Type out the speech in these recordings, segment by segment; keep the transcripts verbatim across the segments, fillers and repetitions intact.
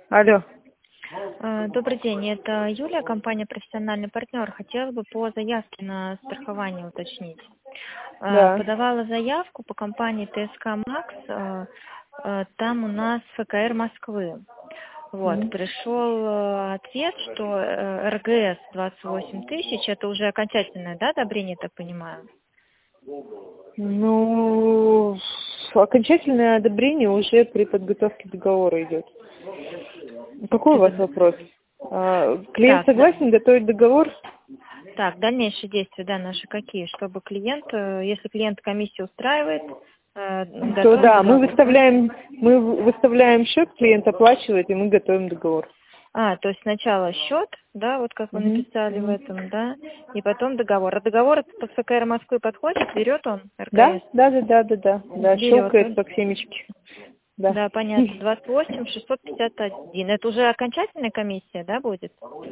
Алло. А, Добрый день, это Юлия, компания «Профессиональный партнер». Хотела бы по заявке на страхование уточнить. А, Да. Подавала заявку по компании ТСК Макс, а, а, там у нас ФКР Москвы. Вот, Мгм. пришел э, ответ, что э, РГС двадцать восемь тысяч, это уже окончательное, да, одобрение, я так понимаю? Ну, окончательное одобрение уже при подготовке договора идет. Какой у При вас под- вопрос? А, Клиент Так, да- согласен готовить договор? так, дальнейшие действия, да, наши какие? Чтобы клиент, э, если клиент комиссию устраивает, э, То готовим да, мы договор, да? выставляем, мы в- выставляем счет, клиент оплачивает, и мы готовим договор. А, то есть сначала счет, да, вот как вы Мгм. написали в Мгм. этом, да, и потом договор. А договор по ФКР Москвы подходит, берет он, Да, РГС? да, да, да, да, да, да, Берет, щелкает да? как семечки. Да. Да, понятно. двадцать восемь шестьсот пятьдесят один. Это уже окончательная комиссия, да, будет?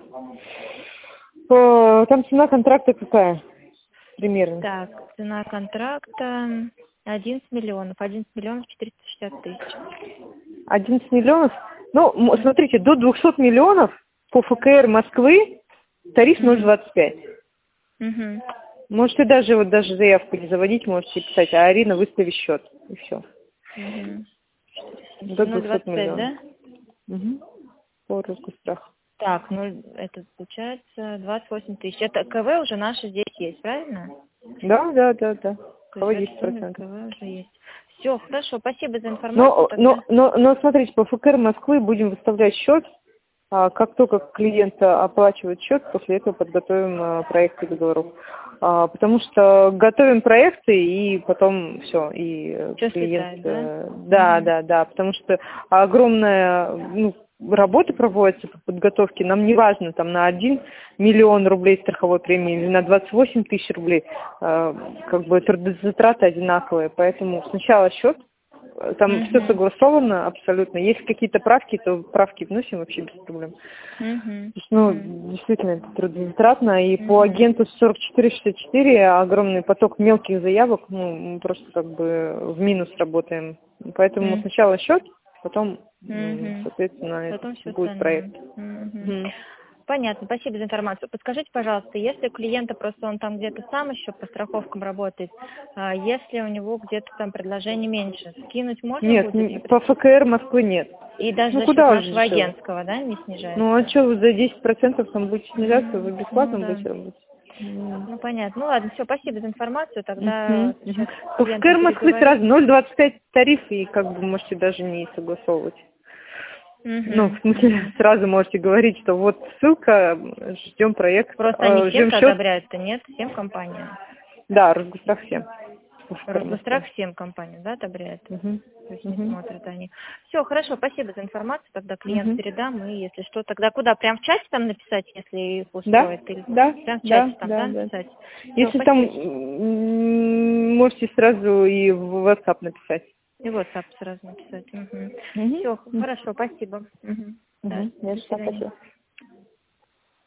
Э, Там цена контракта какая? Примерно. Так, цена контракта одиннадцать миллионов, одиннадцать миллионов четыреста шестьдесят тысяч. одиннадцать миллионов. Ну, м- смотрите, до двухсот миллионов по ФКР Москвы тариф ноль Угу. двадцать пять. Угу. Можете даже вот даже заявку не заводить, можете писать, а Арина, выстави счет. И все. Угу. До ноль двухсот двадцать пять, миллионов. да? Угу. По Росгострах. Так, ну это получается двадцать восемь тысяч. Это КВ уже наши здесь есть, правильно? Да, да, да, да. То есть Кого в этой десять сумме процентов. КВ уже есть. Все, хорошо, спасибо за информацию. Но, Тогда но, но, но смотрите, по ФКР Москвы будем выставлять счет. А как только клиент оплачивает счет, после этого подготовим а, проекты договоров. А, потому что готовим проекты и потом все, и э, все клиент, слетает, да? э, да, Угу. да, да, потому что огромная, ну, работа проводится по подготовке, нам не важно там на один миллион рублей страховой премии или на двадцать восемь тысяч рублей, э, как бы трудозатраты одинаковые, поэтому сначала счет. Там все Угу. согласовано абсолютно. Если какие-то правки, то правки вносим вообще без проблем. Угу. То есть, ну, Угу. действительно, это трудозатратно. И по Угу. агенту сорок четыре шестьдесят четыре огромный поток мелких заявок, ну, мы просто как бы в минус работаем. Поэтому Угу. сначала счет, потом, м, Угу. соответственно, это Потом все будет проект. остальное. Угу. Мгм. Понятно, спасибо за информацию. Подскажите, пожалуйста, если у клиента просто он там где-то сам еще по страховкам работает, а если у него где-то там предложение меньше, скинуть можно Нет, будет? н- по ФКР Москвы нет. И даже Ну, за счет куда уже нашего дешевле? агентского, да, не Ну, а снижается? что, вы за десять процентов там будете снижаться, вы М, Ну бесплатно да. будете работать? М. Ну понятно. Ну ладно, все, спасибо за информацию. Тогда Мгм, мгм. сейчас с По клиентом ФКР Москвы сразу переговорю. ноль двадцать пять тариф, и как бы можете даже не согласовывать. Ну, в Угу, смысле, угу. сразу можете говорить, что вот ссылка, ждем проект, Просто они э, ждем всем-то счет. одобряют-то, нет? Всем компаниям. Да, Росгострах всем. По ФКР Росгострах Москвы. всем компаниям, да, одобряет? Мгм, То есть не мгм, смотрят они. Все, хорошо, спасибо за информацию. Тогда клиенту мгм. передам. И если что, тогда куда? Прям в чате там написать, если их Да, устроит? Или да, прям в чате да, там, да, да, да. написать? Все, Если там, спасибо. м, можете сразу и в WhatsApp написать. И WhatsApp сразу написать. Угу. Все, хорошо, спасибо. Мгм. Да, Угу. до свидания. Спасибо.